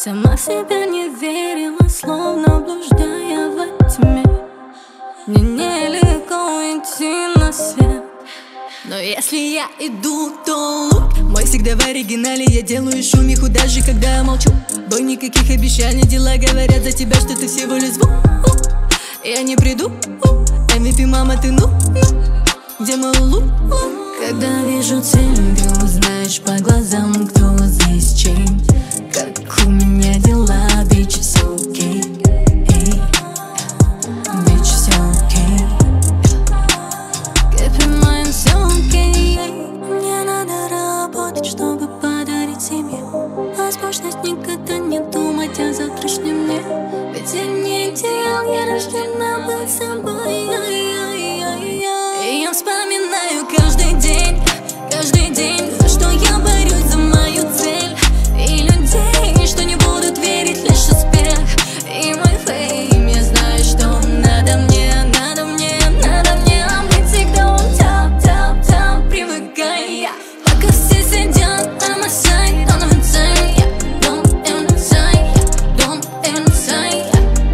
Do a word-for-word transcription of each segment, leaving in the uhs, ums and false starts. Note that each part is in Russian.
Сама в себя не верила, словно блуждая во тьме. Мне нелегко идти на свет, но если я иду, то лук мой всегда в оригинале. Я делаю шумиху, даже когда я молчу. Бой, никаких обещаний, дела говорят за тебя, что ты всего лишь звук. Я не приду, эм ви пи, мама, ты ну, где мой лук? Когда вижу цель, ты узнаешь по глазам, кто здесь чей. Как у меня дела, bitch, все окей, bitch, все окей. Keep in mind, все окей. Мне надо работать, чтобы подарить себе возможность никогда не думать о завтрашнем дне. Ведь я не идеал, я рождена быть собой. И я вспоминаю каждый день, каждый день, за что я борюсь, за мою цель. И людей, что не будут верить лишь успех. И мой фейм, я знаю, что надо мне, надо мне, надо мне быть всегда он топ, топ, топ, привыкай я. Пока все сидят, I'm a sign, on the inside, yeah. Don't inside, yeah. Don't inside,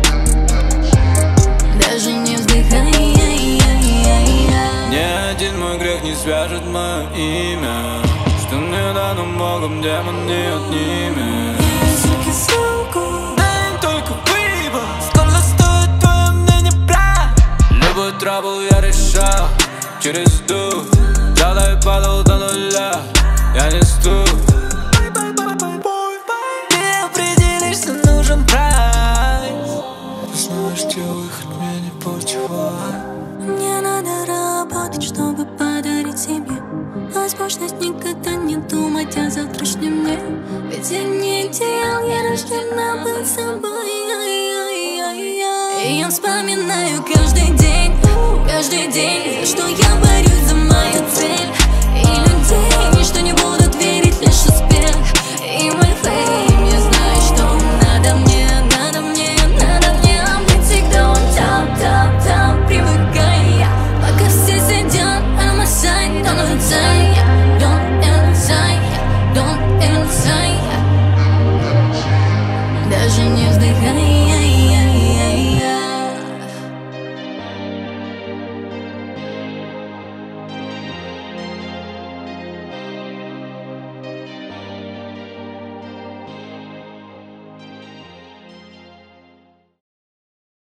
yeah. Даже не вздыхай, ни один мой грех не свяжет мое имя. Что мне дано Богом, демон не отнимет. Дай им только выбор, сколько стоит твое мнение, брат. Любой трабл я решал через дух. Взял и падал до нуля, я не стук. Ты определишься, нужен прайс. Знаешь, где выход, мне не почивай. мне надо работать, чтобы подарить себе возможность никогда не думать о завтрашнем дне. Ведь я не идеал, я рождена быть собой. И я вспоминаю каждый день, каждый день, за что я борюсь, за мою цель. И людей, что не будут верить лишь успех. И мой фейм, я знаю, что надо мне, надо мне, надо мне быть всегда он топ, топ, топ, привыкай я. Пока все сидят, I'm a sign, on the inside, yeah. Don't inside, yeah. Don't inside, yeah. Даже не вздыхай.